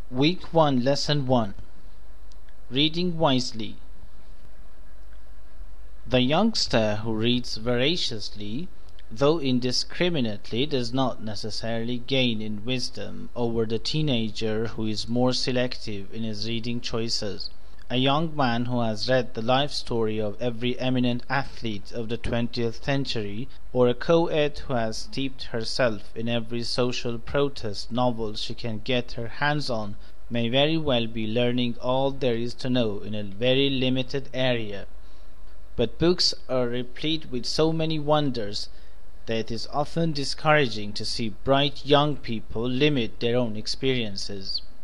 Week 1, Lesson 1. Reading Wisely. The youngster who reads voraciously, though indiscriminately, does not necessarily gain in wisdom over the teenager who is more selective in his reading choices. A young man who has read the life story of every eminent athlete of the 20th century, or a co-ed who has steeped herself in every social protest novel she can get her hands on, may very well be learning all there is to know in a very limited area. But books are replete with so many wonders that it is often discouraging to see bright young people limit their own experiences.